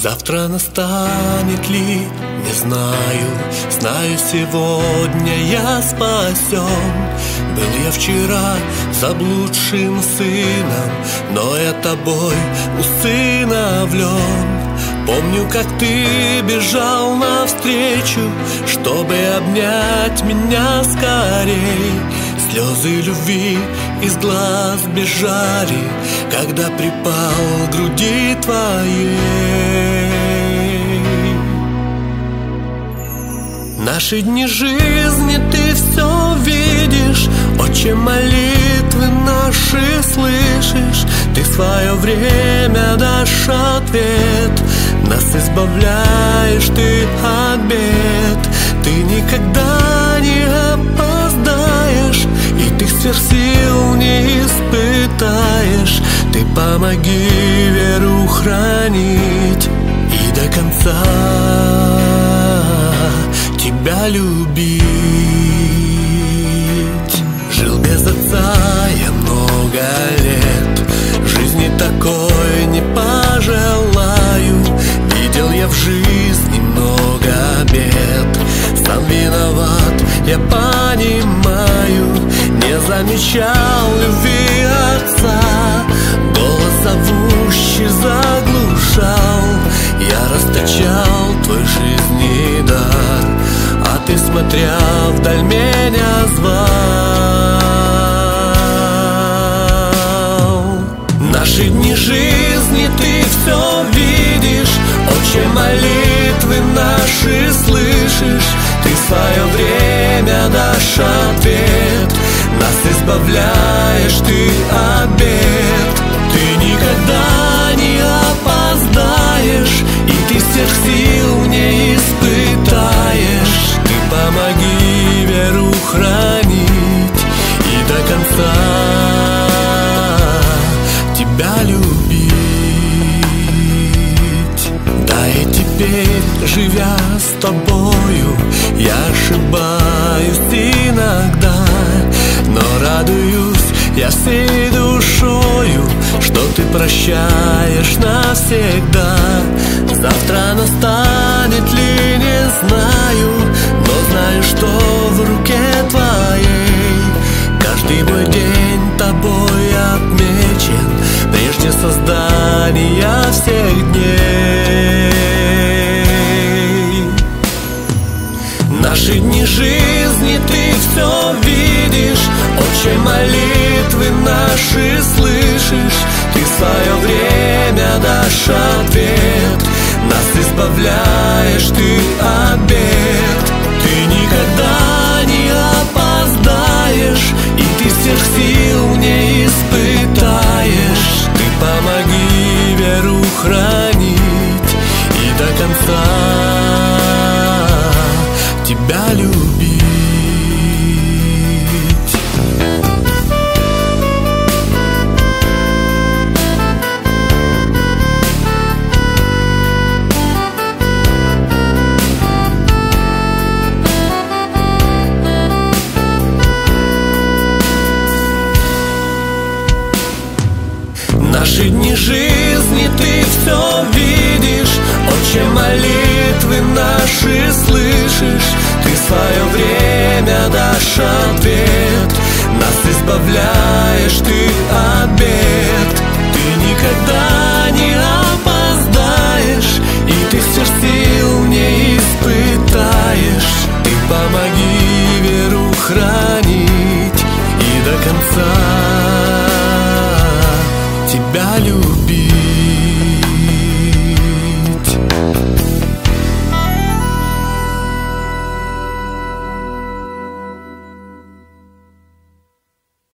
Завтра настанет ли, не знаю. Знаю, сегодня я спасен. Был я вчера заблудшим сыном, но я тобой усыновлен. Помню, как ты бежал навстречу, чтобы обнять меня скорей. Слезы любви из глаз бежали, когда припал к груди твоей. Наши дни жизни ты все видишь, Отче, молитвы наши слышишь. Ты в свое время дашь ответ, нас избавляешь ты от бед. Ты никогда не опоздаешь, и ты сверх сил не испытаешь. Ты помоги веру хранить и до конца тебя любить. Жил без отца я много лет, жизни такой не пожелаю. Видел я в жизни много бед, сам виноват, я понимаю. Не замечал любви отца, голос зовущий заглушал. Я расточал твой жизненный дар, а ты, смотря вдаль, меня звал. Наши дни жизни ты все видишь, Отче, молитвы наши слышишь. Ты в свое время дашь ответ, нас избавляешь ты от бед. Ты никогда не опоздаешь, и ты всех сил не испытаешь. Ты помоги веру хранить и до конца тебя любить. Да и теперь, живя с тобою, я ошибаюсь иногда, но радуюсь я всей душою, что ты прощаешь навсегда. Завтра настанет ли, не знаю, но знаю, что в руке твоей каждый мой день тобой отмечен, прежде создания всех дней. Наши дни жизни ты все видишь, Отче, молитвы наши слышишь. Ты в свое время дашь ответ, нас избавляешь ты от бед. Ты никогда не опоздаешь, и ты всех сил не испытаешь. Ты помоги веру хранить и до конца тебя любить. Наши дни жизни ты все видишь, Отче, молитвы наши слышишь. Ты в свое время дашь ответ, нас избавляешь ты от бед.